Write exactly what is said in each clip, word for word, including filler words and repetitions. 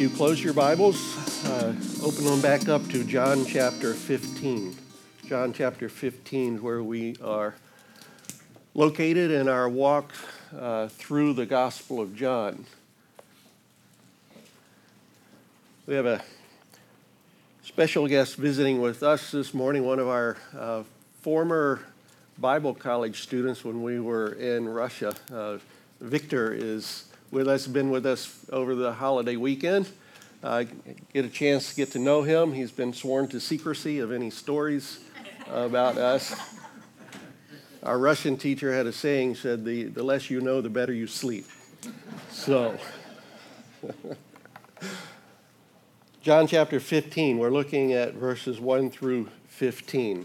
you close your Bibles, uh, open them back up to John chapter fifteen. John chapter fifteen, where we are located in our walk uh, through the Gospel of John. We have a special guest visiting with us this morning, one of our uh, former Bible college students when we were in Russia. Uh, Victor is with us, been with us over the holiday weekend. Uh, get a chance to get to know him. He's been sworn to secrecy of any stories about us. Our Russian teacher had a saying, said, the, the less you know, the better you sleep. So, John chapter fifteen, we're looking at verses one through fifteen.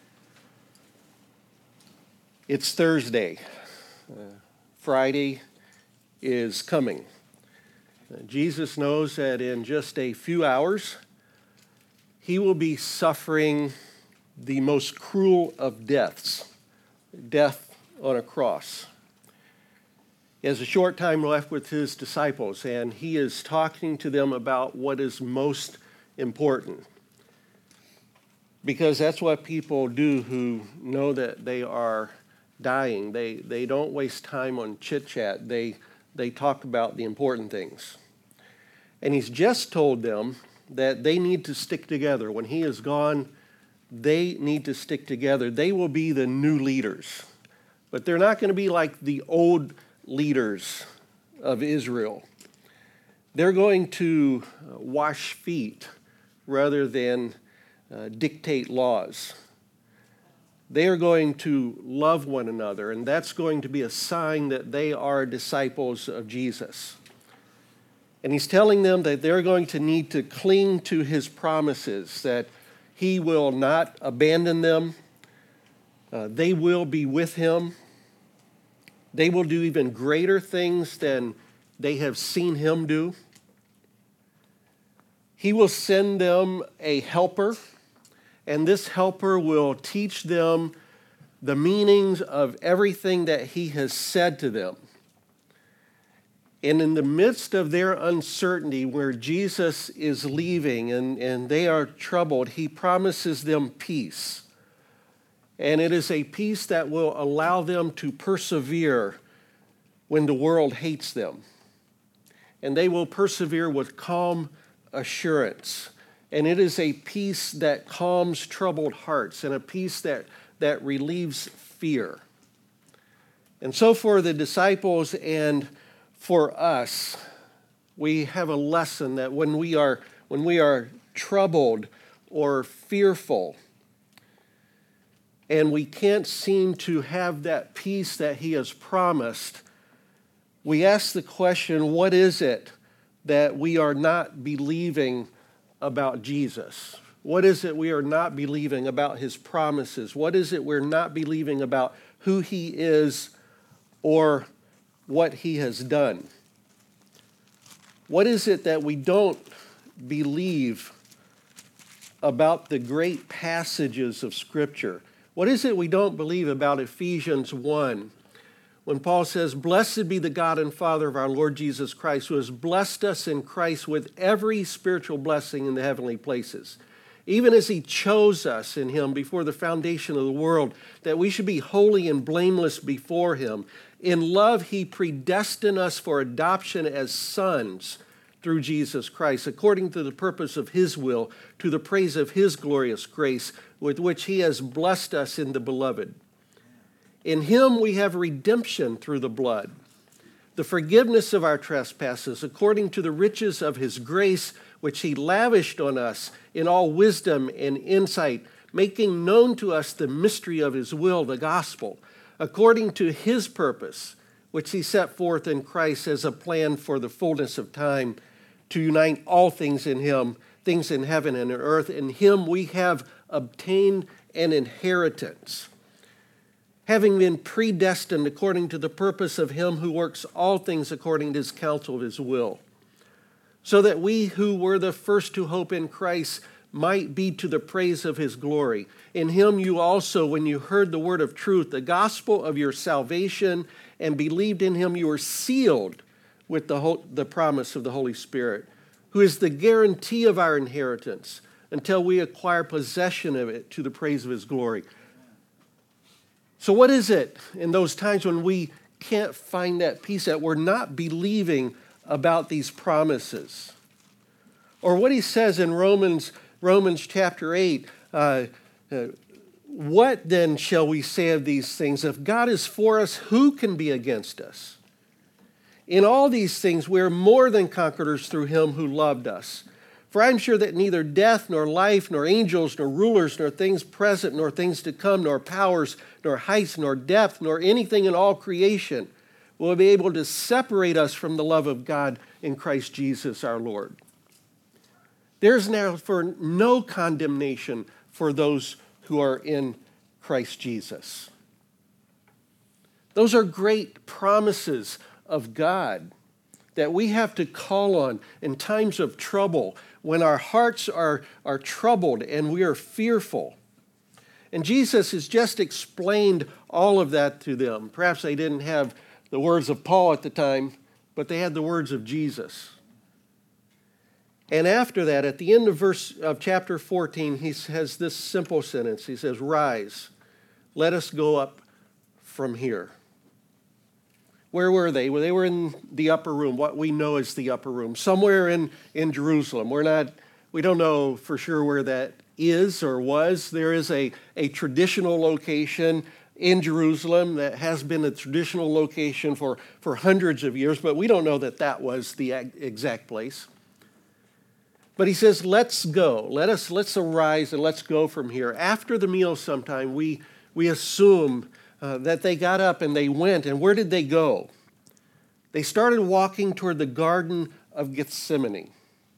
It's Thursday. Uh, Friday is coming. Uh, Jesus knows that in just a few hours, he will be suffering the most cruel of deaths, death on a cross. He has a short time left with his disciples, and he is talking to them about what is most important. Because that's what people do who know that they are dying. They, they don't waste time on chit-chat. They They talk about the important things. And he's just told them that they need to stick together. When he is gone, they need to stick together. They will be the new leaders. But they're not going to be like the old leaders of Israel. They're going to wash feet rather than uh, dictate laws. They are going to love one another, and that's going to be a sign that they are disciples of Jesus. And he's telling them that they're going to need to cling to his promises, that he will not abandon them. Uh, they will be with him. They will do even greater things than they have seen him do. He will send them a helper, and this helper will teach them the meanings of everything that he has said to them. And in the midst of their uncertainty, where Jesus is leaving and, and they are troubled, he promises them peace. And it is a peace that will allow them to persevere when the world hates them. And they will persevere with calm assurance. And it is a peace that calms troubled hearts and a peace that, that relieves fear. And so for the disciples and for us, we have a lesson that when we are, when we are troubled or fearful, and we can't seem to have that peace that he has promised, we ask the question, what is it that we are not believing about Jesus? What is it we are not believing about his promises? What is it we're not believing about who he is or what he has done? What is it that we don't believe about the great passages of Scripture? What is it we don't believe about Ephesians one? When Paul says, "Blessed be the God and Father of our Lord Jesus Christ, who has blessed us in Christ with every spiritual blessing in the heavenly places, even as he chose us in him before the foundation of the world, that we should be holy and blameless before him. In love he predestined us for adoption as sons through Jesus Christ, according to the purpose of his will, to the praise of his glorious grace, with which he has blessed us in the beloved. In him we have redemption through the blood, the forgiveness of our trespasses, according to the riches of his grace, which he lavished on us in all wisdom and insight, making known to us the mystery of his will, the gospel, according to his purpose, which he set forth in Christ as a plan for the fullness of time, to unite all things in him, things in heaven and in earth. In him we have obtained an inheritance, having been predestined according to the purpose of him who works all things according to his counsel of his will, so that we who were the first to hope in Christ might be to the praise of his glory. In him you also, when you heard the word of truth, the gospel of your salvation, and believed in him, you were sealed with the, whole, the promise of the Holy Spirit, who is the guarantee of our inheritance until we acquire possession of it to the praise of his glory. So what is it in those times when we can't find that peace, that we're not believing about these promises? Or what he says in Romans, Romans chapter eight, uh, uh, what then shall we say of these things? If God is for us, who can be against us? In all these things, we are more than conquerors through him who loved us. For I am sure that neither death, nor life, nor angels, nor rulers, nor things present, nor things to come, nor powers, nor heights, nor depth, nor anything in all creation will be able to separate us from the love of God in Christ Jesus our Lord. There is now for no condemnation for those who are in Christ Jesus. Those are great promises of God that we have to call on in times of trouble, when our hearts are, are troubled and we are fearful. And Jesus has just explained all of that to them. Perhaps they didn't have the words of Paul at the time, but they had the words of Jesus. And after that, at the end of verse of chapter fourteen, he has this simple sentence. He says, "Rise, let us go up from here." Where were they? Well, they were in the upper room, what we know as the upper room, somewhere in, in Jerusalem. We're not, we don't know for sure where that is or was. There is a, a traditional location in Jerusalem that has been a traditional location for, for hundreds of years, but we don't know that that was the exact place. But he says, let's go. Let us, let's arise and let's go from here. After the meal sometime, we, we assume Uh, that they got up and they went. And where did they go? They started walking toward the Garden of Gethsemane.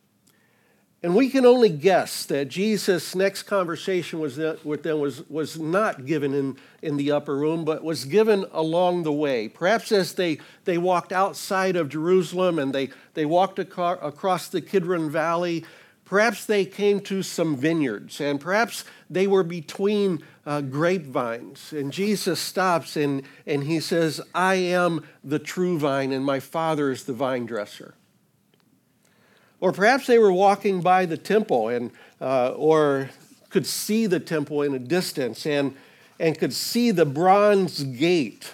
And we can only guess that Jesus' next conversation was that, with them was, was not given in, in the upper room, but was given along the way. Perhaps as they, they walked outside of Jerusalem and they, they walked aco- across the Kidron Valley, perhaps they came to some vineyards, and perhaps they were between uh, grapevines. And Jesus stops and, and he says, "I am the true vine, and my Father is the vine dresser." Or perhaps they were walking by the temple and uh, or could see the temple in a distance and, and could see the bronze gate,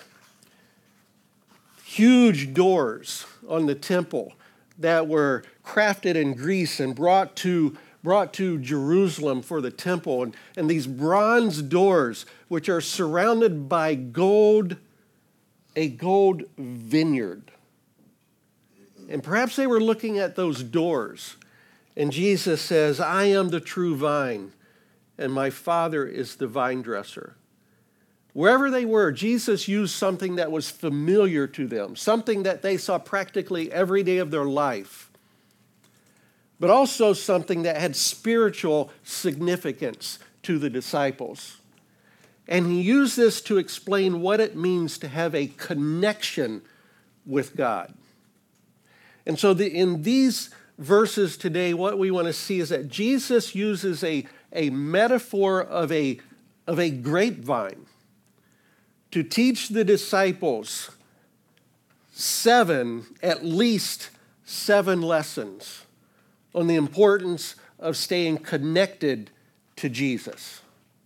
huge doors on the temple that were crafted in Greece and brought to, brought to Jerusalem for the temple. And, and these bronze doors, which are surrounded by gold, a gold vineyard. And perhaps they were looking at those doors. And Jesus says, "I am the true vine, and my Father is the vine dresser." Wherever they were, Jesus used something that was familiar to them, something that they saw practically every day of their life, but also something that had spiritual significance to the disciples. And he used this to explain what it means to have a connection with God. And so the, in these verses today, what we want to see is that Jesus uses a, a metaphor of a, of a grapevine to teach the disciples seven, at least seven lessons on the importance of staying connected to Jesus.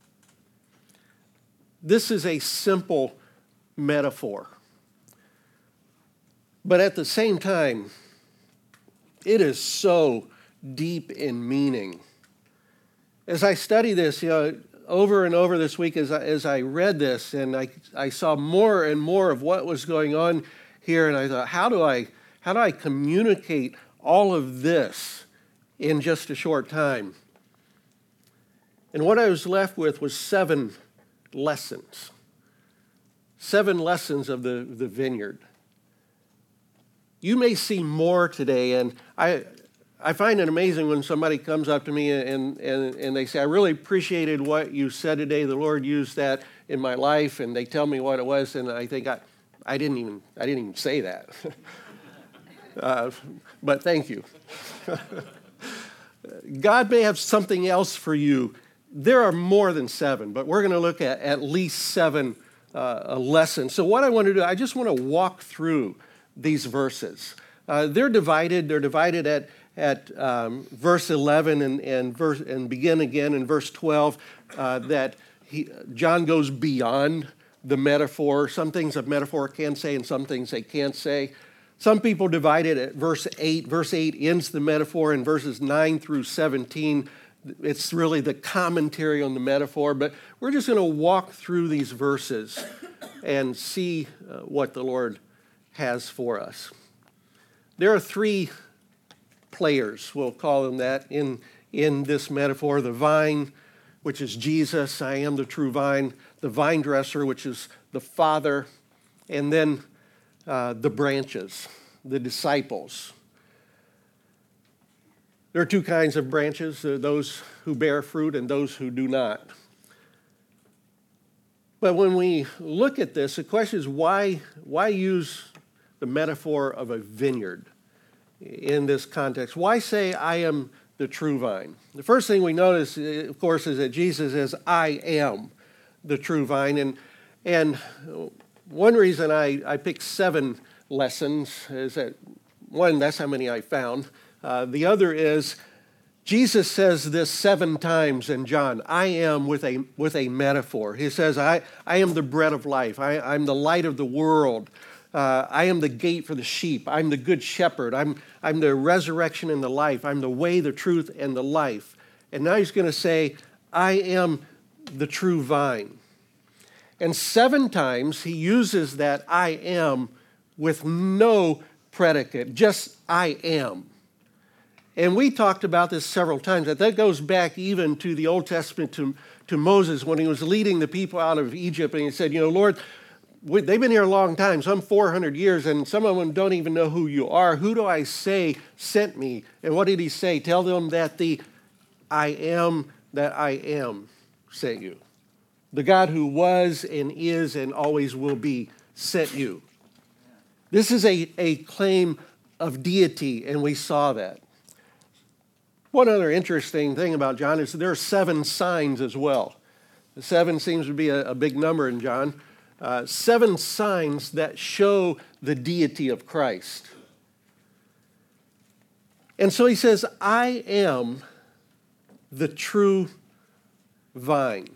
This is a simple metaphor. But at the same time, it is so deep in meaning. As I study this, you know, over and over this week as I, as I read this, and I, I saw more and more of what was going on here, and I thought, how do I, how do I communicate all of this in just a short time? And what I was left with was seven lessons. Seven lessons of the, the vineyard. You may see more today, and I I find it amazing when somebody comes up to me and, and, and they say, "I really appreciated what you said today. The Lord used that in my life," and they tell me what it was, and I think, I, I didn't even I didn't even say that. uh, but thank you. God may have something else for you. There are more than seven, but we're going to look at at least seven uh, lessons. So what I want to do, I just want to walk through these verses. Uh, they're divided. They're divided at at um, verse eleven and, and, verse, and begin again in verse twelve, uh, that he, John goes beyond the metaphor. Some things a metaphor can say and some things they can't say. Some people divide it at verse eight. Verse eight ends the metaphor, and verses nine through seventeen, it's really the commentary on the metaphor. But we're just going to walk through these verses and see uh, what the Lord has for us. There are three players, we'll call them that, in, in this metaphor. The vine, which is Jesus, I am the true vine. The vine dresser, which is the Father. And then uh, the branches, the disciples. There are two kinds of branches, uh, those who bear fruit and those who do not. But when we look at this, the question is why, why use the metaphor of a vineyard in this context? Why say I am the true vine? The first thing we notice, of course, is that Jesus says, I am the true vine. And, and one reason I, I picked seven lessons is that, one, that's how many I found. Uh, the other is Jesus says this seven times in John. I am with a with a metaphor. He says, I, I am the bread of life. I, I'm the light of the world. Uh, I am the gate for the sheep. I'm the good shepherd. I'm, I'm the resurrection and the life. I'm the way, the truth, and the life. And now he's going to say, I am the true vine. And seven times he uses that I am with no predicate, just I am. And we talked about this several times. That that goes back even to the Old Testament, to, to Moses when he was leading the people out of Egypt. And he said, you know, Lord, we, they've been here a long time, some four hundred years, and some of them don't even know who you are. Who do I say sent me? And what did he say? Tell them that the I am that I am sent you. The God who was and is and always will be sent you. This is a, a claim of deity, and we saw that. One other interesting thing about John is there are seven signs as well. The seven seems to be a, a big number in John. Uh, seven signs that show the deity of Christ. And so he says, I am the true vine.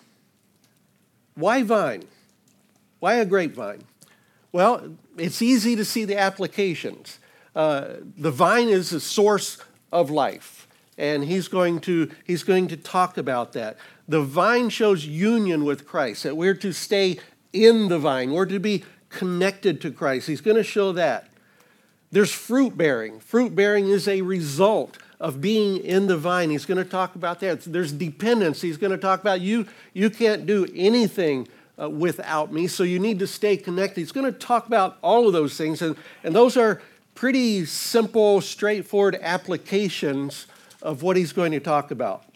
Why vine? Why a grapevine? Well, it's easy to see the applications. Uh, the vine is the source of life, and he's going to he's going to talk about that. The vine shows union with Christ, that we're to stay in the vine. We're to be connected to Christ. He's going to show that. There's fruit bearing. Fruit bearing is a result of being in the vine. He's going to talk about that. There's dependence. He's going to talk about you. You can't do anything uh, without me, so you need to stay connected. He's going to talk about all of those things, and, and those are pretty simple, straightforward applications of what he's going to talk about.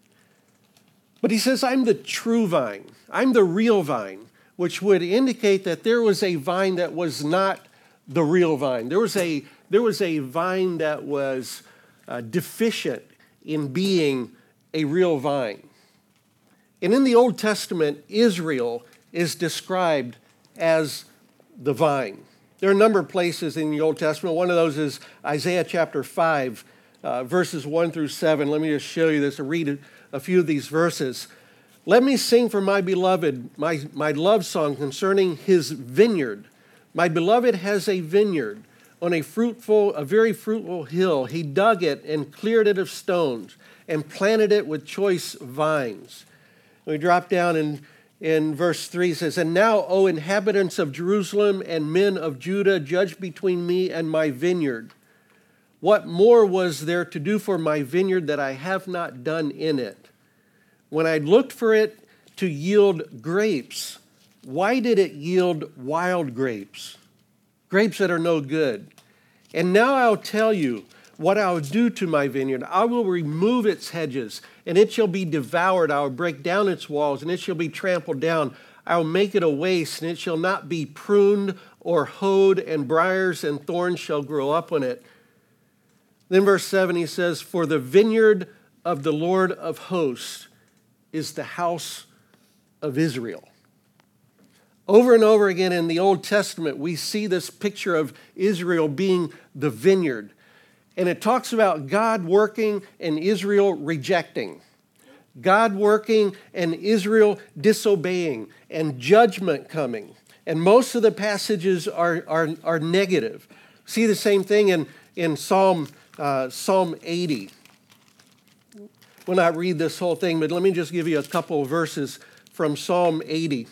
But he says, I'm the true vine. I'm the real vine, which would indicate that there was a vine that was not the real vine. There was a, there was a vine that was uh, deficient in being a real vine. And in the Old Testament, Israel is described as the vine. There are a number of places in the Old Testament. One of those is Isaiah chapter five, uh, verses one through seven. Let me just show you this and read a few of these verses. Let me sing for my beloved my, my love song concerning his vineyard. My beloved has a vineyard on a fruitful, a very fruitful hill. He dug it and cleared it of stones and planted it with choice vines. We drop down in, in verse three, it says, and now, O inhabitants of Jerusalem and men of Judah, judge between me and my vineyard. What more was there to do for my vineyard that I have not done in it? When I looked for it to yield grapes, why did it yield wild grapes? Grapes that are no good. And now I'll tell you what I'll do to my vineyard. I will remove its hedges, and it shall be devoured. I will break down its walls, and it shall be trampled down. I will make it a waste, and it shall not be pruned or hoed, and briars and thorns shall grow up on it. Then verse seven, he says, for the vineyard of the Lord of hosts is the house of Israel. Over and over again in the Old Testament, we see this picture of Israel being the vineyard. And it talks about God working and Israel rejecting. God working and Israel disobeying, and judgment coming. And most of the passages are, are, are negative. See the same thing in, in Psalm, uh, Psalm eighty. We'll not read this whole thing, but let me just give you a couple of verses from Psalm eighty.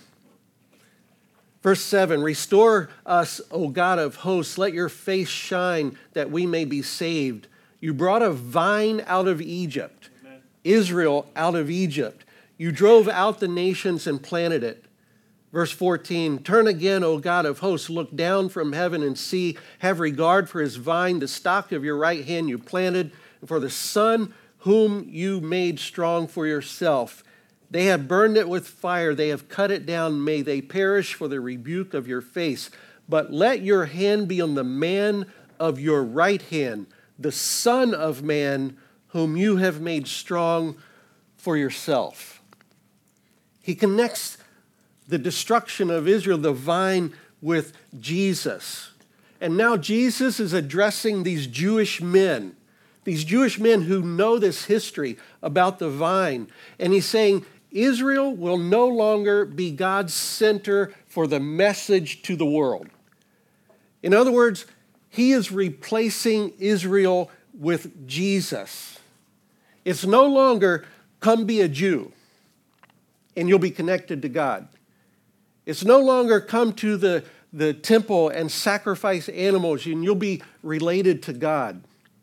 Verse seven, restore us, O God of hosts, let your face shine that we may be saved. You brought a vine out of Egypt, Amen. Israel out of Egypt. You drove out the nations and planted it. Verse fourteen, turn again, O God of hosts, look down from heaven and see, have regard for his vine, the stock of your right hand you planted, and for the son whom you made strong for yourself. They have burned it with fire. They have cut it down. May they perish for the rebuke of your face. But let your hand be on the man of your right hand, the Son of Man, whom you have made strong for yourself. He connects the destruction of Israel, the vine, with Jesus. And now Jesus is addressing these Jewish men, these Jewish men who know this history about the vine. And he's saying, Israel will no longer be God's center for the message to the world. In other words, he is replacing Israel with Jesus. It's no longer, come be a Jew, and you'll be connected to God. It's no longer, come to the, the temple and sacrifice animals, and you'll be related to God.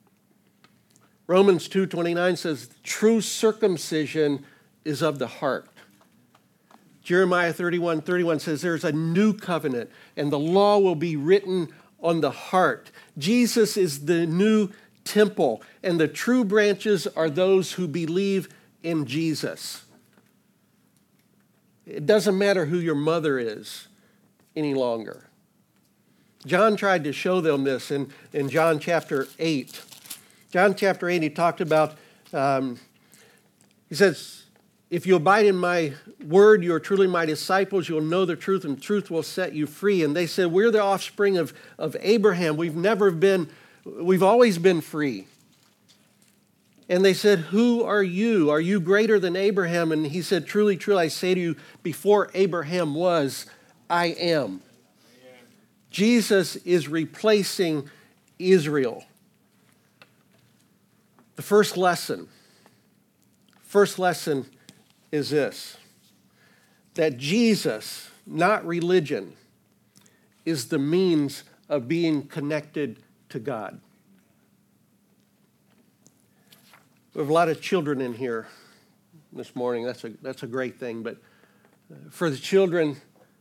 Romans two twenty-nine says, true circumcision is of the heart. Jeremiah thirty-one thirty-one says there's a new covenant and the law will be written on the heart. Jesus is the new temple, and the true branches are those who believe in Jesus. It doesn't matter who your mother is any longer. John tried to show them this in, in John chapter eight. John chapter eight, he talked about, um, he says, if you abide in my word, you are truly my disciples. You'll know the truth, and truth will set you free. And they said, we're the offspring of, of Abraham. We've never been, we've always been free. And they said, who are you? Are you greater than Abraham? And he said, truly, truly, I say to you, before Abraham was, I am. Yeah. Jesus is replacing Israel. The first lesson, first lesson is this, that Jesus, not religion, is the means of being connected to God. We have a lot of children in here this morning. That's a, that's a great thing. But for the children,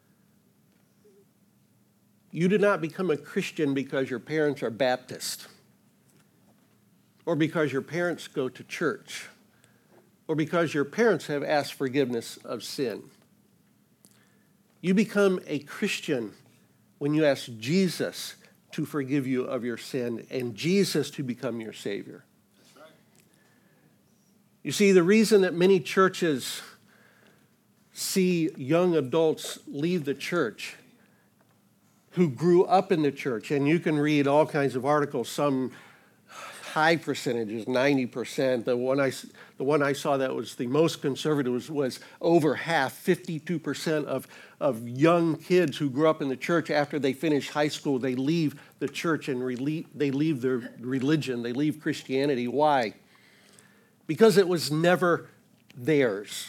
you did not become a Christian because your parents are Baptist, or because your parents go to church, or because your parents have asked forgiveness of sin. You become a Christian when you ask Jesus to forgive you of your sin and Jesus to become your Savior. That's right. You see, the reason that many churches see young adults leave the church who grew up in the church, and you can read all kinds of articles, some high percentages, ninety percent. The one I, the one I saw that was the most conservative was, was over half, fifty-two percent of, of young kids who grew up in the church after they finish high school, they leave the church and rele- they leave their religion, they leave Christianity. Why? Because it was never theirs.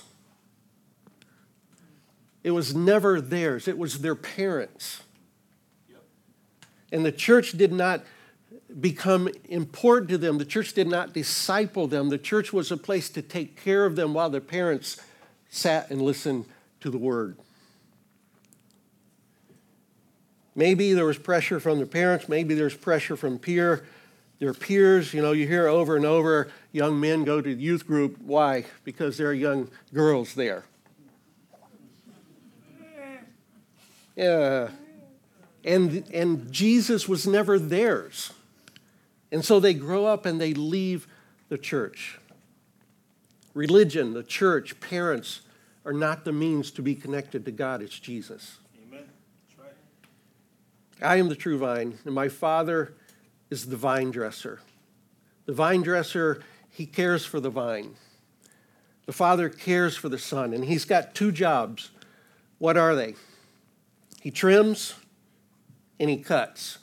It was never theirs. It was their parents. Yep. And the church did not become important to them. The church did not disciple them. The church was a place to take care of them while their parents sat and listened to the word. Maybe there was pressure from their parents. Maybe there's pressure from peer, their peers. You know, you hear over and over, young men go to the youth group. Why? Because there are young girls there. Yeah. And, and Jesus was never theirs. And so they grow up and they leave the church. Religion, the church, parents are not the means to be connected to God. It's Jesus. Amen. That's right. I am the true vine, and my Father is the vine dresser. The vine dresser, he cares for the vine. The Father cares for the Son, and he's got two jobs. What are they? He trims and he cuts.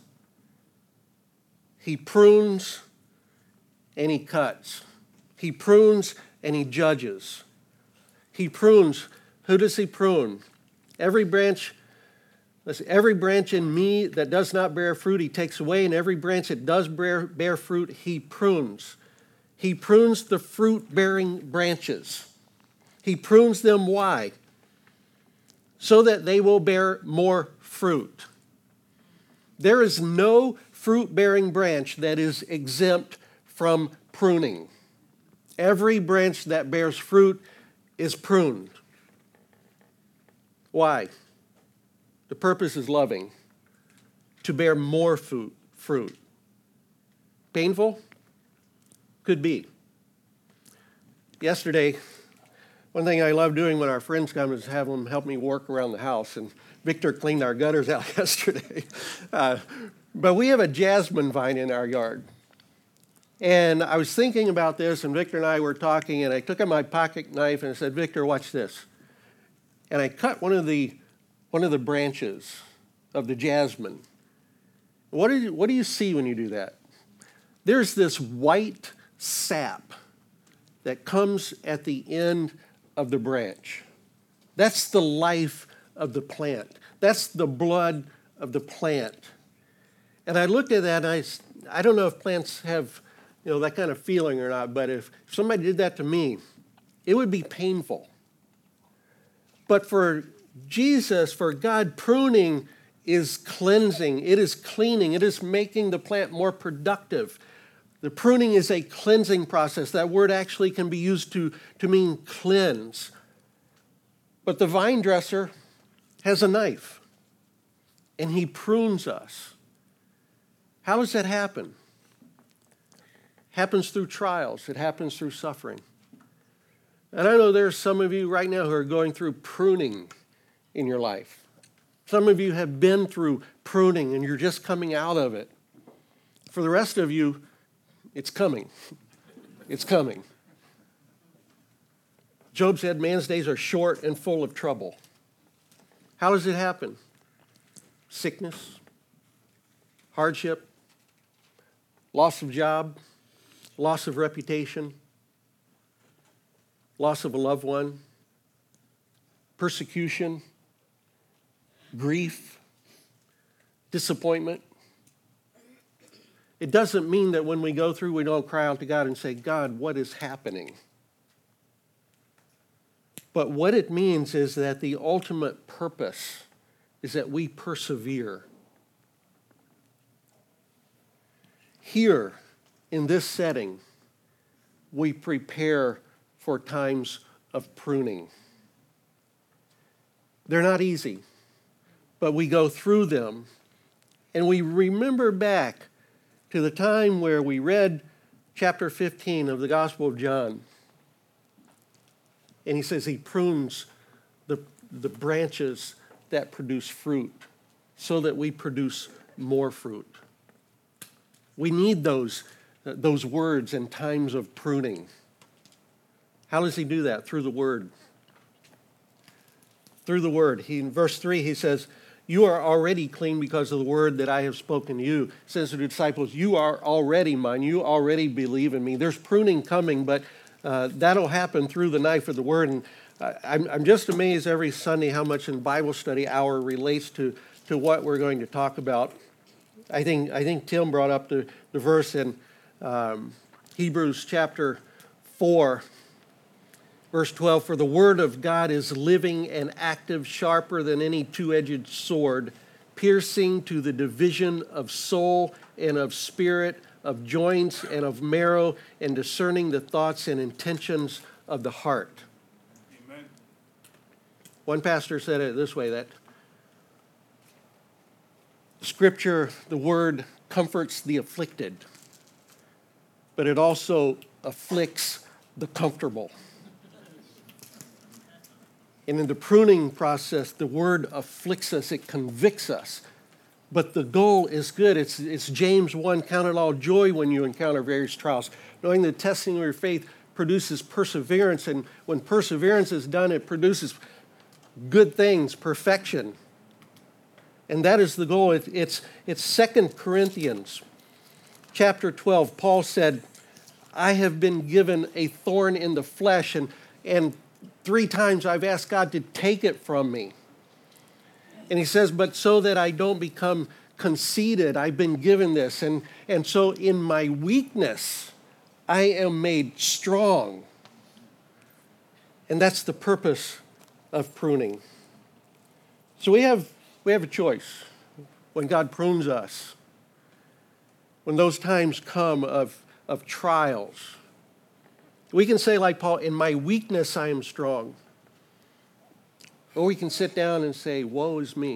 He prunes and he cuts. He prunes and he judges. He prunes. Who does he prune? Every branch, listen, every branch in me that does not bear fruit, he takes away, and every branch that does bear, bear fruit, he prunes. He prunes the fruit-bearing branches. He prunes them. Why? So that they will bear more fruit. There is no fruit-bearing branch that is exempt from pruning. Every branch that bears fruit is pruned. Why? The purpose is loving, to bear more fruit. fruit. Painful? Could be. Yesterday, one thing I love doing when our friends come is have them help me work around the house. And Victor cleaned our gutters out yesterday. Uh, but we have a jasmine vine in our yard. And I was thinking about this, and Victor and I were talking, and I took out my pocket knife and I said, Victor, watch this. And I cut one of the one of the branches of the jasmine. What do you, what do you see when you do that? There's this white sap that comes at the end of the branch. That's the life of the plant. That's the blood of the plant. And I looked at that, and I, I don't know if plants have, you know, that kind of feeling or not, but if somebody did that to me, it would be painful. But for Jesus, for God, pruning is cleansing. It is cleaning. It is making the plant more productive. The pruning is a cleansing process. That word actually can be used to, to mean cleanse. But the vine dresser has a knife, and he prunes us. How does that happen? Happens through trials. It happens through suffering. And I know there's some of you right now who are going through pruning in your life. Some of you have been through pruning, and you're just coming out of it. For the rest of you, it's coming. It's coming. Job said, man's days are short and full of trouble. How does it happen? Sickness, hardship, loss of job, loss of reputation, loss of a loved one, persecution, grief, disappointment. It doesn't mean that when we go through, we don't cry out to God and say, God, what is happening? But what it means is that the ultimate purpose is that we persevere. Here, in this setting, we prepare for times of pruning. They're not easy, but we go through them, and we remember back to the time where we read chapter fifteen of the Gospel of John. And he says he prunes the, the branches that produce fruit so that we produce more fruit. We need those, those words in times of pruning. How does he do that? Through the Word. Through the Word. He, in verse three, he says, you are already clean because of the word that I have spoken to you. It says to the disciples, you are already mine. You already believe in me. There's pruning coming, but uh, that'll happen through the knife of the word. And uh, I'm, I'm just amazed every Sunday how much in Bible study hour relates to, to what we're going to talk about. I think I think Tim brought up the, the verse in um, Hebrews chapter four. Verse twelve, for the word of God is living and active, sharper than any two-edged sword, piercing to the division of soul and of spirit, of joints and of marrow, and discerning the thoughts and intentions of the heart. Amen. One pastor said it this way, that Scripture, the word, comforts the afflicted, but it also afflicts the comfortable. And in the pruning process, the word afflicts us, it convicts us. But the goal is good. It's, it's James one, count it all joy when you encounter various trials, knowing the testing of your faith produces perseverance, and when perseverance is done, it produces good things, perfection. And that is the goal. It, it's, it's Second Corinthians chapter twelve. Paul said, I have been given a thorn in the flesh, and, and three times I've asked God to take it from me. And he says, but so that I don't become conceited, I've been given this. And, and so in my weakness, I am made strong. And that's the purpose of pruning. So we have, we have a choice when God prunes us. When those times come of, of trials, we can say like Paul, in my weakness I am strong. Or we can sit down and say, woe is me.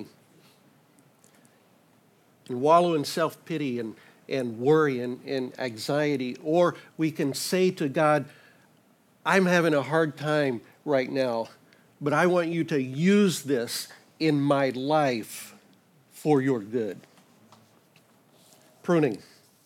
And wallow in self-pity and, and worry and, and anxiety. Or we can say to God, I'm having a hard time right now, but I want you to use this in my life for your good. Pruning.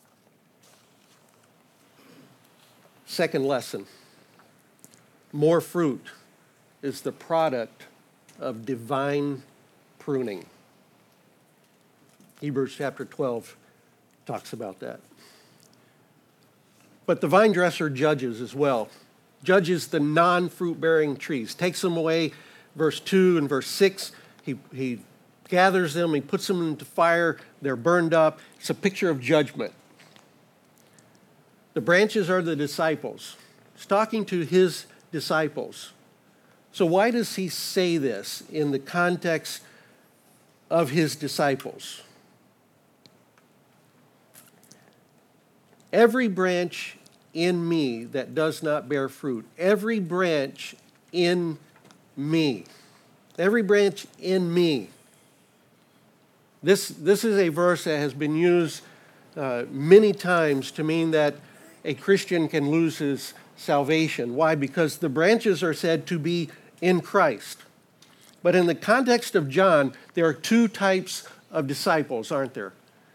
Second lesson. More fruit is the product of divine pruning. Hebrews chapter twelve talks about that. But the vine dresser judges as well. Judges the non-fruit-bearing trees. Takes them away, verse two and verse six. He, he gathers them, he puts them into fire, they're burned up. It's a picture of judgment. The branches are the disciples. He's talking to his disciples. So why does he say this in the context of his disciples? Every branch in me that does not bear fruit, every branch in me, every branch in me. This, this is a verse that has been used uh, many times to mean that a Christian can lose his salvation. Why? Because the branches are said to be in Christ. But in the context of John, there are two types of disciples, aren't there?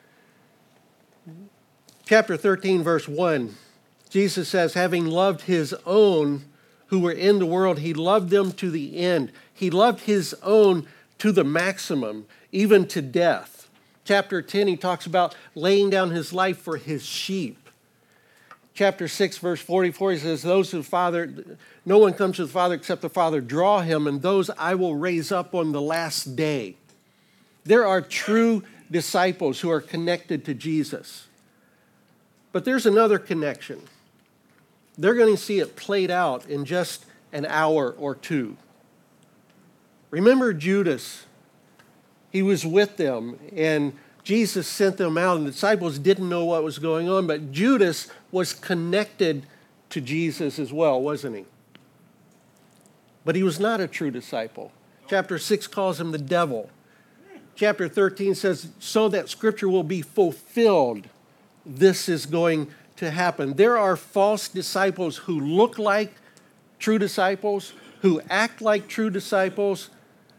Chapter thirteen, verse one, Jesus says, having loved his own who were in the world, he loved them to the end. He loved his own to the maximum, even to death. Chapter ten, he talks about laying down his life for his sheep. Chapter six, verse forty-four, he says, those who the Father, no one comes to the Father except the Father draw him, and those I will raise up on the last day. There are true disciples who are connected to Jesus. But there's another connection. They're going to see it played out in just an hour or two. Remember Judas? He was with them, and Jesus sent them out, and the disciples didn't know what was going on, but Judas was connected to Jesus as well, wasn't he? But he was not a true disciple. Chapter six calls him the devil. Chapter thirteen says, so that Scripture will be fulfilled, this is going to happen. There are false disciples who look like true disciples, who act like true disciples.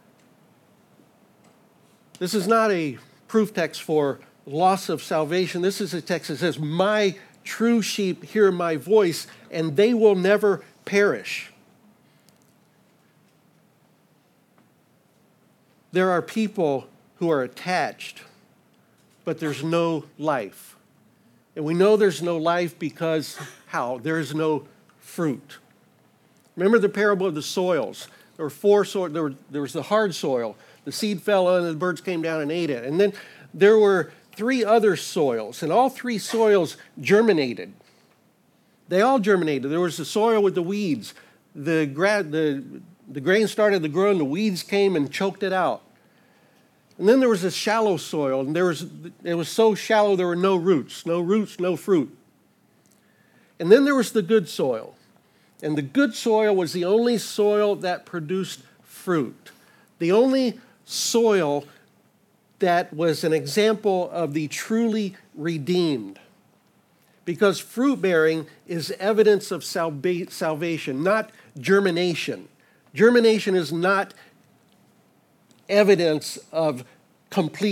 This is not a proof text for loss of salvation. This is a text that says, my true sheep hear my voice, and they will never perish. There are people who are attached, but there's no life. And we know there's no life because how? There's no fruit. Remember the parable of the soils. There were four soil. There, were, there was the hard soil. The seed fell on, and the birds came down and ate it. And then there were three other soils, and all three soils germinated. They all germinated. There was the soil with the weeds. The, gra- the, the grain started to grow, and the weeds came and choked it out. And then there was a shallow soil, and there was it was so shallow there were no roots, no roots, no fruit. And then there was the good soil. And the good soil was the only soil that produced fruit. The only soil that was an example of the truly redeemed. Because fruit bearing is evidence of salva- salvation, not germination. Germination is not evidence of complete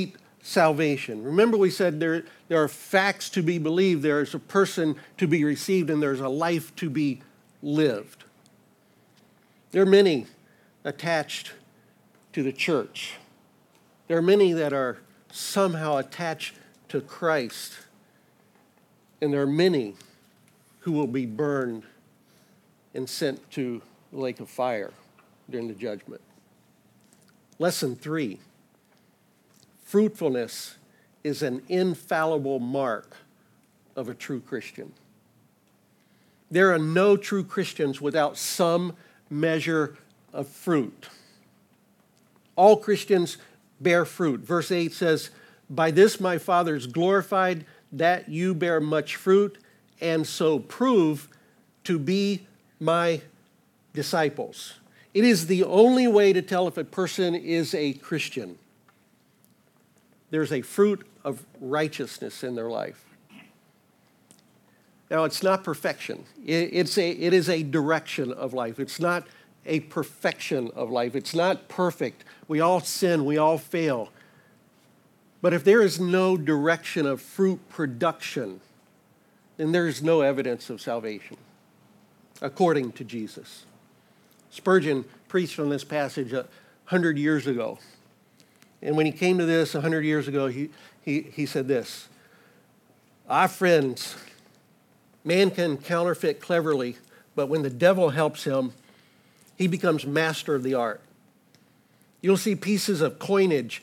salvation. Remember we said there, there are facts to be believed, there is a person to be received, and there's a life to be lived. There are many attached to the church. There are many that are somehow attached to Christ. And there are many who will be burned and sent to the lake of fire during the judgment. Lesson three, fruitfulness is an infallible mark of a true Christian. There are no true Christians without some measure of fruit. All Christians bear fruit. Verse eight says, "By this my Father is glorified, that you bear much fruit, and so prove to be my disciples." It is the only way to tell if a person is a Christian. There's a fruit of righteousness in their life. Now, it's not perfection. It's a, it is a direction of life. It's not a perfection of life. It's not perfect. We all sin. We all fail. But if there is no direction of fruit production, then there is no evidence of salvation, according to Jesus. Spurgeon preached on this passage a hundred years ago. And when he came to this a hundred years ago, he, he, he said this, "Ah, friends, man can counterfeit cleverly, but when the devil helps him, he becomes master of the art. You'll see pieces of coinage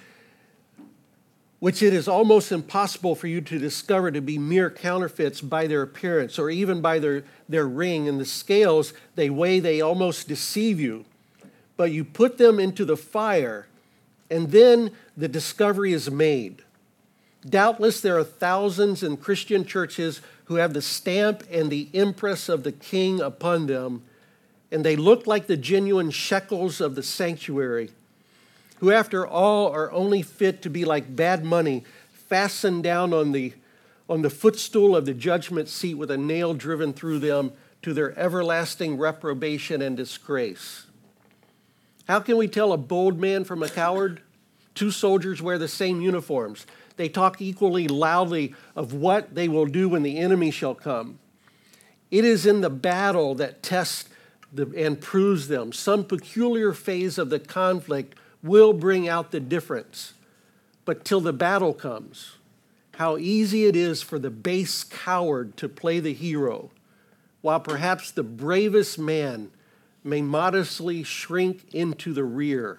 which it is almost impossible for you to discover to be mere counterfeits by their appearance or even by their, their ring. And the scales they weigh, they almost deceive you. But you put them into the fire, and then the discovery is made. Doubtless there are thousands in Christian churches who have the stamp and the impress of the King upon them, and they look like the genuine shekels of the sanctuary, who after all are only fit to be like bad money, fastened down on the, on the footstool of the judgment seat with a nail driven through them to their everlasting reprobation and disgrace. How can we tell a bold man from a coward? Two soldiers wear the same uniforms. They talk equally loudly of what they will do when the enemy shall come. It is in the battle that tests the, and proves them. Some peculiar phase of the conflict will bring out the difference. But till the battle comes, how easy it is for the base coward to play the hero, while perhaps the bravest man may modestly shrink into the rear.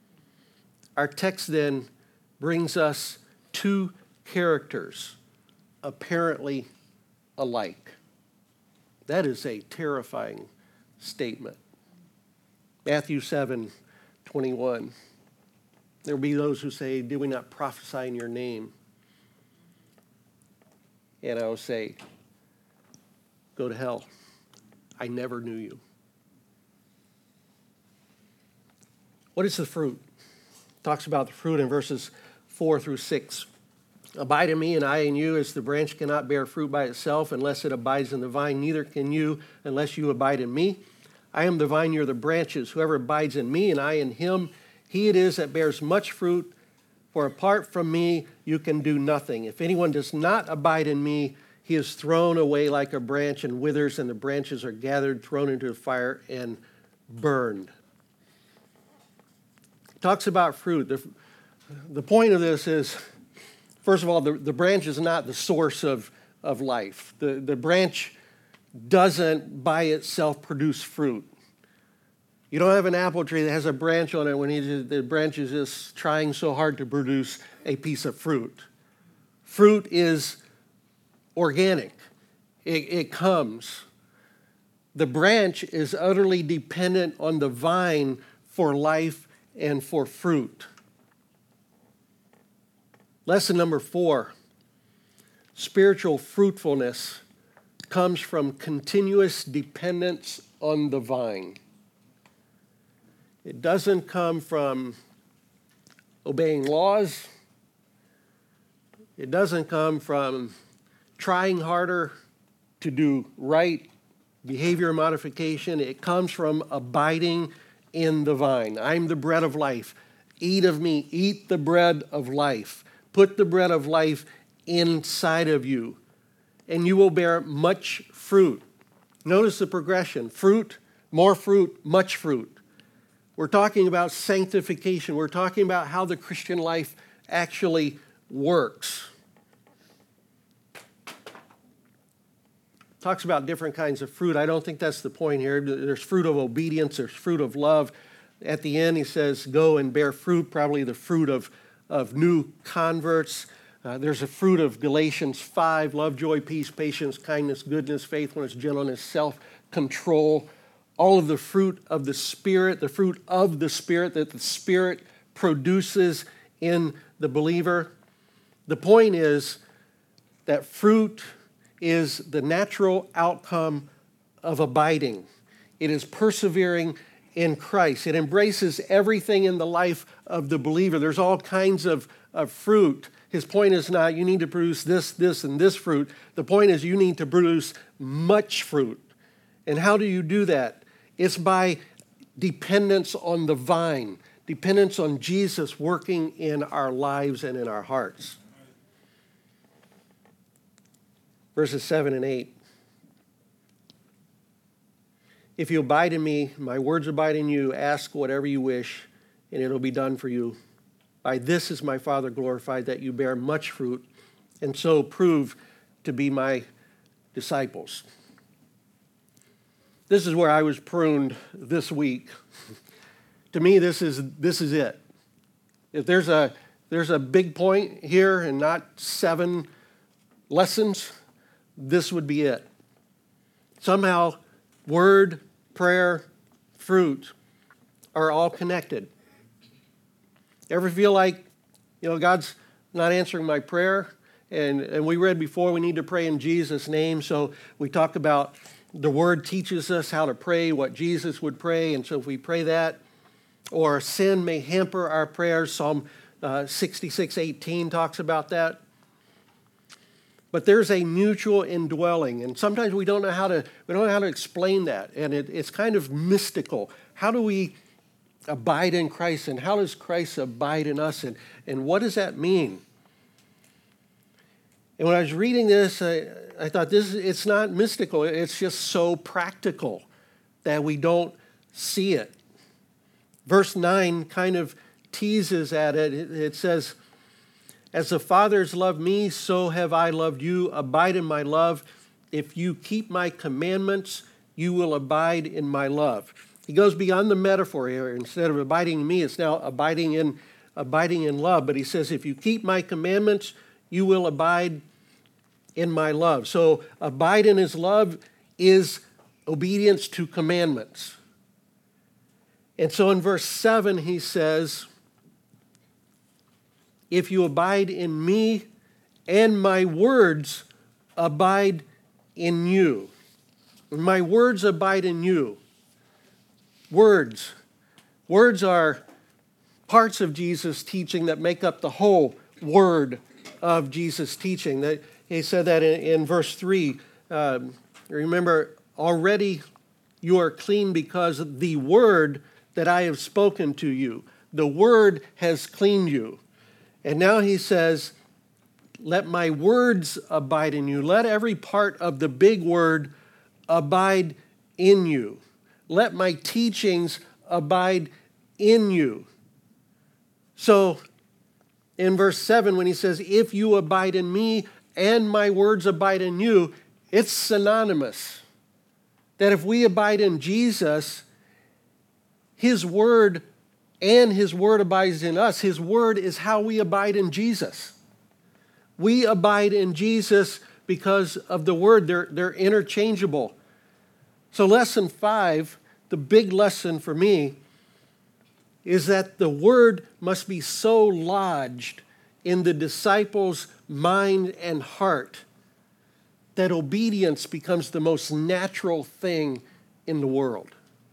Our text then brings us two characters apparently alike. That is a terrifying statement. Matthew seven twenty-one. There will be those who say, "Did we not prophesy in your name?" And I will say, "Go to hell. I never knew you." What is the fruit? It talks about the fruit in verses four through six. "Abide in me, and I in you, as the branch cannot bear fruit by itself unless it abides in the vine, neither can you unless you abide in me. I am the vine, you are the branches. Whoever abides in me, and I in him, he it is that bears much fruit, for apart from me you can do nothing. If anyone does not abide in me, he is thrown away like a branch and withers, and the branches are gathered, thrown into the fire, and burned." It talks about fruit. The, the point of this is, first of all, the, the branch is not the source of, of life. The, the branch doesn't by itself produce fruit. You don't have an apple tree that has a branch on it when he, the branch is just trying so hard to produce a piece of fruit. Fruit is organic. It, it comes. The branch is utterly dependent on the vine for life and for fruit. Lesson number four, spiritual fruitfulness comes from continuous dependence on the vine. It doesn't come from obeying laws. It doesn't come from trying harder to do right, behavior modification. It comes from abiding in the vine. I'm the bread of life. Eat of me. Eat the bread of life. Put the bread of life inside of you, and you will bear much fruit. Notice the progression. Fruit, more fruit, much fruit. We're talking about sanctification. We're talking about how the Christian life actually works. Talks about different kinds of fruit. I don't think that's the point here. There's fruit of obedience. There's fruit of love. At the end, he says, go and bear fruit, probably the fruit of, of new converts. Uh, there's a fruit of Galatians five, love, joy, peace, patience, kindness, goodness, faithfulness, gentleness, self-control. All of the fruit of the Spirit, the fruit of the Spirit that the Spirit produces in the believer. The point is that fruit is the natural outcome of abiding. It is persevering in Christ. It embraces everything in the life of the believer. There's all kinds of, of fruit. His point is not you need to produce this, this, and this fruit. The point is you need to produce much fruit. And how do you do that? It's by dependence on the vine, dependence on Jesus working in our lives and in our hearts. Verses seven and eight. If you abide in me, my words abide in you, ask whatever you wish, and it'll be done for you. By this is my Father glorified, that you bear much fruit, and so prove to be my disciples. This is where I was pruned this week. To me, this is this is it. If there's a there's a big point here and not seven lessons, this would be it. Somehow, word, prayer, fruit are all connected. Ever feel like, you know, God's not answering my prayer? And, and we read before we need to pray in Jesus' name. So we talk about the Word teaches us how to pray, what Jesus would pray. And so if we pray that, or sin may hamper our prayers, Psalm uh, sixty-six eighteen talks about that. But there's a mutual indwelling, and sometimes we don't know how to we don't know how to explain that, and it, it's kind of mystical. How do we abide in Christ, and how does Christ abide in us, and, and what does that mean? And when I was reading this, I, I thought this it's not mystical. It's just so practical that we don't see it. Verse nine kind of teases at it. It, it says, as the Father's loved me, so have I loved you. Abide in my love. If you keep my commandments, you will abide in my love. He goes beyond the metaphor here. Instead of abiding in me, it's now abiding in, abiding in love. But he says, if you keep my commandments, you will abide in my love. So abide in his love is obedience to commandments. And so in verse seven, he says, if you abide in me and my words abide in you. My words abide in you. Words. Words are parts of Jesus' teaching that make up the whole word of Jesus' teaching. That he said that in, in verse three. Um, remember, already you are clean because of the word that I have spoken to you. The word has cleaned you. And now he says, let my words abide in you. Let every part of the big word abide in you. Let my teachings abide in you. So in verse seven, when he says, if you abide in me and my words abide in you, it's synonymous. That if we abide in Jesus, his word and his word abides in us. His word is how we abide in Jesus. We abide in Jesus because of the word. They're, they're interchangeable. So lesson five, the big lesson for me, is that the word must be so lodged in the disciples' mind and heart that obedience becomes the most natural thing in the world.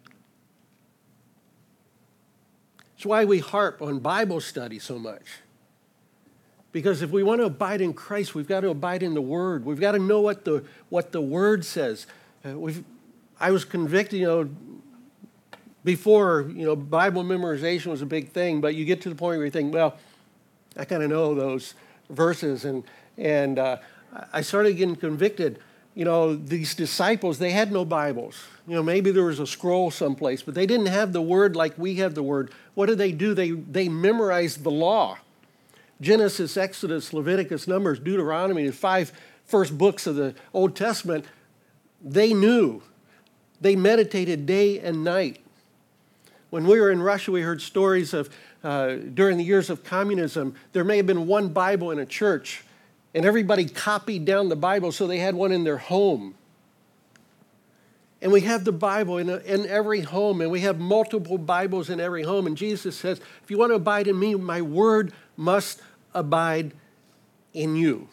That's why we harp on Bible study so much. Because if we want to abide in Christ, we've got to abide in the Word. We've got to know what the what the Word says. Uh, we've, I was convicted, you know, before, you know, Bible memorization was a big thing, but you get to the point where you think, well, I kind of know those verses, and, and uh, I started getting convicted. You know, these disciples, they had no Bibles. You know, maybe there was a scroll someplace, but they didn't have the Word like we have the Word. What did they do? They, they memorized the law. Genesis, Exodus, Leviticus, Numbers, Deuteronomy, the five first books of the Old Testament, they knew. They meditated day and night. When we were in Russia, we heard stories of, uh, during the years of communism, there may have been one Bible in a church, and everybody copied down the Bible so they had one in their home. And we have the Bible in, a, in every home, and we have multiple Bibles in every home. And Jesus says, if you want to abide in me, my word must abide in you.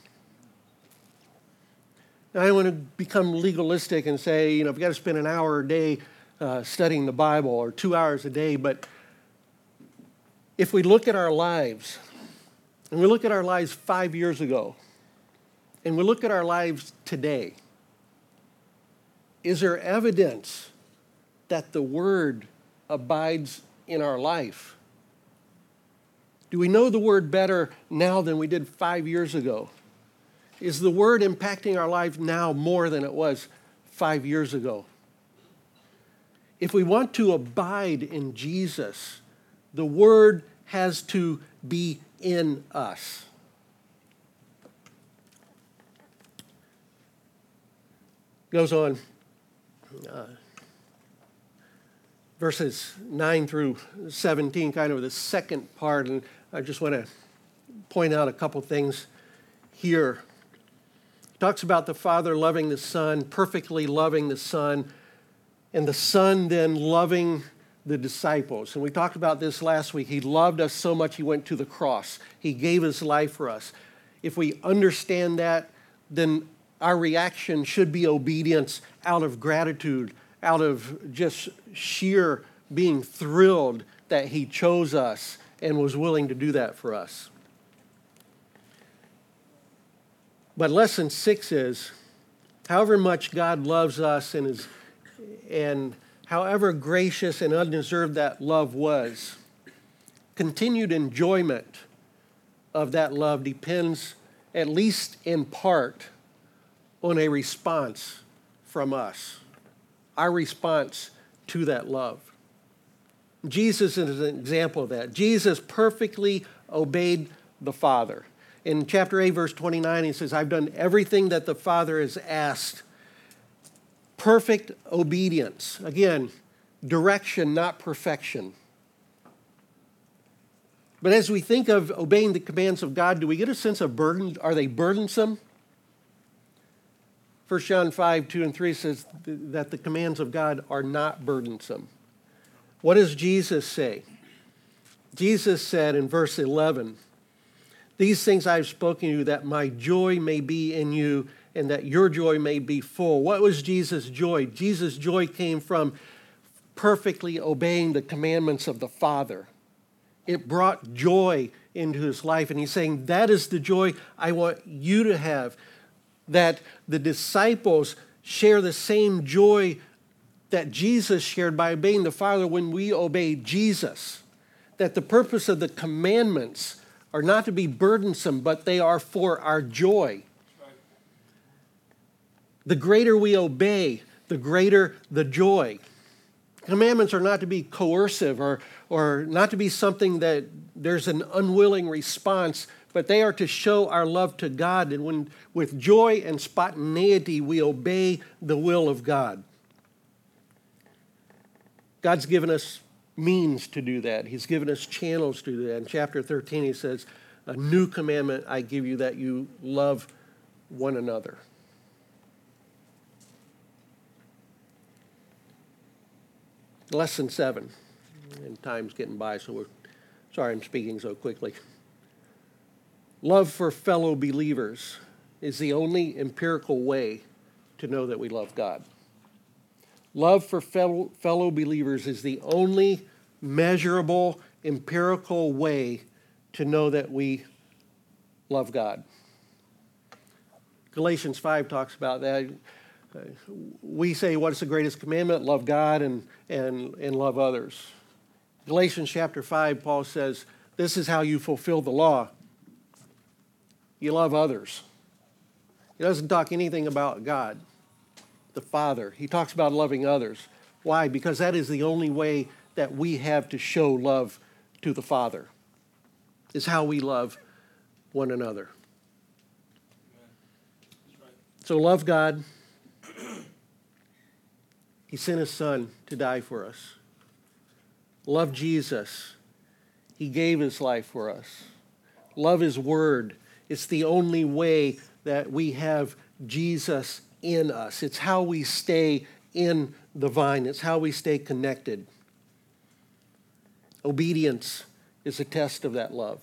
Now, I don't want to become legalistic and say, you know, I've got to spend an hour a day uh, studying the Bible or two hours a day. But if we look at our lives, and we look at our lives five years ago, and we look at our lives today, is there evidence that the Word abides in our life? Do we know the Word better now than we did five years ago? Is the Word impacting our life now more than it was five years ago? If we want to abide in Jesus, the Word has to be in us. Goes on. Uh, verses nine through seventeen, kind of the second part, and I just want to point out a couple things here. It talks about the Father loving the Son, perfectly loving the Son, and the Son then loving the disciples. And we talked about this last week. He loved us so much he went to the cross. He gave his life for us. If we understand that, then our reaction should be obedience out of gratitude, out of just sheer being thrilled that he chose us and was willing to do that for us. But lesson six is, however much God loves us and is, and however gracious and undeserved that love was, continued enjoyment of that love depends, at least in part, on a response from us, our response to that love. Jesus is an example of that. Jesus perfectly obeyed the Father. In chapter eight, verse twenty-nine, he says, I've done everything that the Father has asked. Perfect obedience. Again, direction, not perfection. But as we think of obeying the commands of God, do we get a sense of burden? Are they burdensome? First John five, two and three says that the commands of God are not burdensome. What does Jesus say? Jesus said in verse eleven, these things I've spoken to you that my joy may be in you and that your joy may be full. What was Jesus' joy? Jesus' joy came from perfectly obeying the commandments of the Father. It brought joy into his life. And he's saying, that is the joy I want you to have. That the disciples share the same joy that Jesus shared by obeying the Father when we obey Jesus. That the purpose of the commandments are not to be burdensome, but they are for our joy. The greater we obey, the greater the joy. Commandments are not to be coercive or, or not to be something that there's an unwilling response, but they are to show our love to God. And when with joy and spontaneity we obey the will of God. God's given us means to do that. He's given us channels to do that. In chapter thirteen, he says, a new commandment I give you, that you love one another. Lesson seven, and time's getting by, so we're sorry I'm speaking so quickly. Love for fellow believers is the only empirical way to know that we love God. Love for fellow, fellow believers is the only measurable, empirical way to know that we love God. Galatians five talks about that. Uh, we say, what is the greatest commandment? Love God and, and, and love others. Galatians chapter five, Paul says, this is how you fulfill the law. you love others. He doesn't talk anything about God, the Father. He talks about loving others. Why? Because that is the only way that we have to show love to the Father, is how we love one another. So love God. He sent his Son to die for us. Love Jesus. He gave his life for us. Love his word. It's the only way that we have Jesus in us. It's how we stay in the vine. It's how we stay connected. Obedience is a test of that love.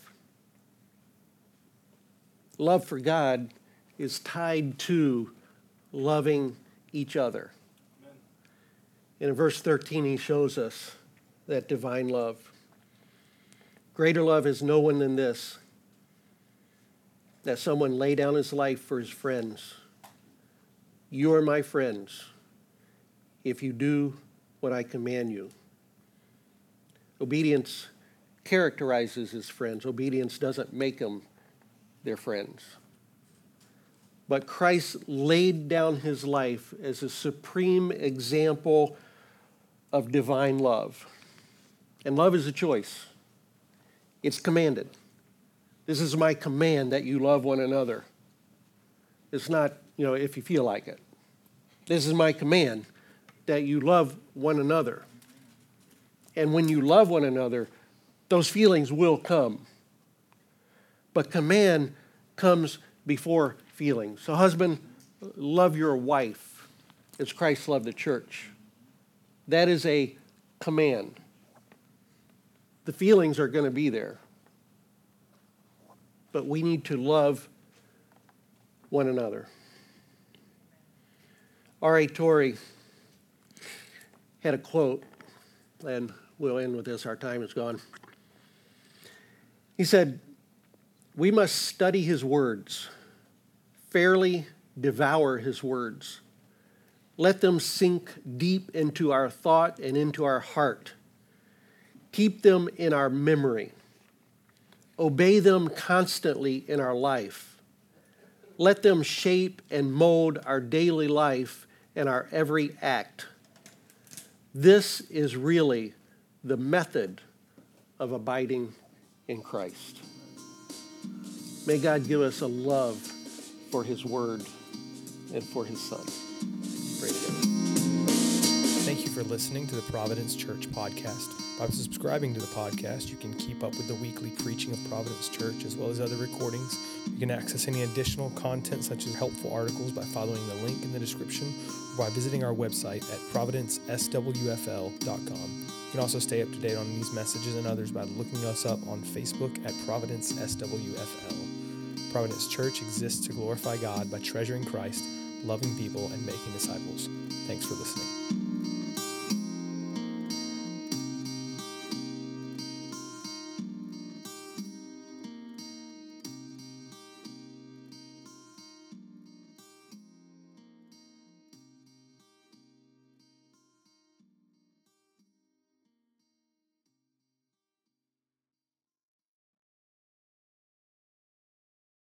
Love for God is tied to loving each other. Amen. In verse thirteen, he shows us that divine love. Greater love is no one than this, that someone lay down his life for his friends. You are my friends if you do what I command you. Obedience characterizes his friends. Obedience doesn't make them their friends. But Christ laid down his life as a supreme example of divine love. And love is a choice. It's commanded. This is my command, that you love one another. It's not, you know, if you feel like it. This is my command, that you love one another. And when you love one another, those feelings will come. But command comes before feelings. So husband, love your wife as Christ loved the church. That is a command. The feelings are going to be there. But we need to love one another. R A Torrey had a quote, and we'll end with this. Our time is gone. He said, "We must study his words, fairly devour his words. Let them sink deep into our thought and into our heart. Keep them in our memory. Obey them constantly in our life. Let them shape and mold our daily life and our every act. This is really the method of abiding in Christ." May God give us a love for his word and for his Son. Pray together. Thank you for listening to the Providence Church podcast. By subscribing to the podcast, you can keep up with the weekly preaching of Providence Church as well as other recordings. You can access any additional content such as helpful articles by following the link in the description or by visiting our website at providence s w f l dot com. You can also stay up to date on these messages and others by looking us up on Facebook at Providence S W F L. Providence Church exists to glorify God by treasuring Christ, loving people, and making disciples. Thanks for listening.